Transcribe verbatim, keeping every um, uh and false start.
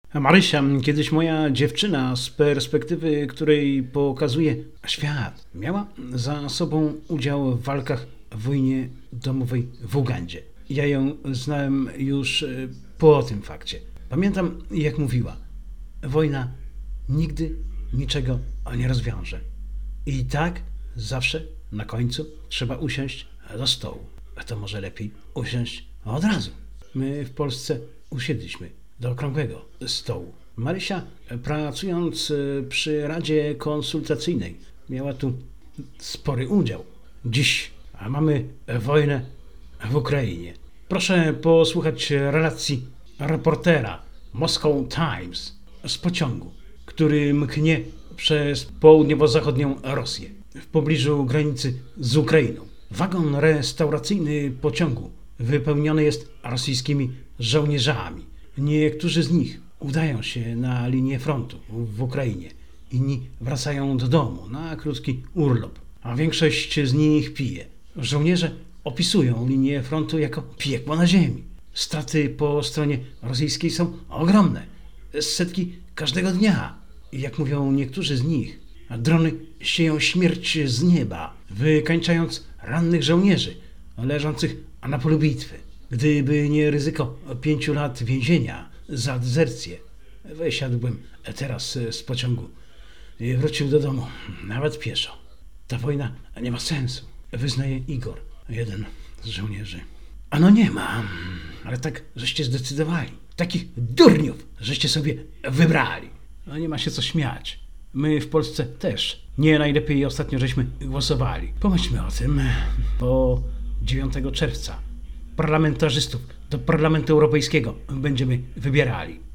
Marysia, kiedyś moja dziewczyna z perspektywy, której pokazuje świat, miała za sobą udział w walkach w wojnie domowej w Ugandzie. Ja ją znałem już e, po tym fakcie. Pamiętam, jak mówiła, wojna nigdy niczego nie rozwiąże. I tak zawsze na końcu trzeba usiąść do stołu. A to może lepiej usiąść od razu. My w Polsce usiedliśmy do okrągłego stołu. Marysia, pracując przy Radzie Konsultacyjnej, miała tu spory udział. Dziś mamy wojnę w Ukrainie. Proszę posłuchać relacji reportera Moscow Times z pociągu, który mknie przez południowo-zachodnią Rosję w pobliżu granicy z Ukrainą. Wagon restauracyjny pociągu wypełniony jest rosyjskimi żołnierzami. Niektórzy z nich udają się na linię frontu w Ukrainie, inni wracają do domu na krótki urlop, a większość z nich pije. Żołnierze opisują linię frontu jako piekło na ziemi. Straty po stronie rosyjskiej są ogromne, setki każdego dnia. Jak mówią niektórzy z nich, drony sieją śmierć z nieba, wykańczając rannych żołnierzy leżących na polu bitwy. Gdyby nie ryzyko pięciu lat więzienia za dezercję, wysiadłbym teraz z pociągu i wrócił do domu, nawet pieszo. Ta wojna nie ma sensu, wyznaje Igor, jeden z żołnierzy. Ano nie ma, ale tak żeście zdecydowali. Takich durniów żeście sobie wybrali. No nie ma się co śmiać. My w Polsce też nie najlepiej ostatnio żeśmy głosowali. Pomyślmy o tym, bo dziewiątego czerwca parlamentarzystów do Parlamentu Europejskiego będziemy wybierali.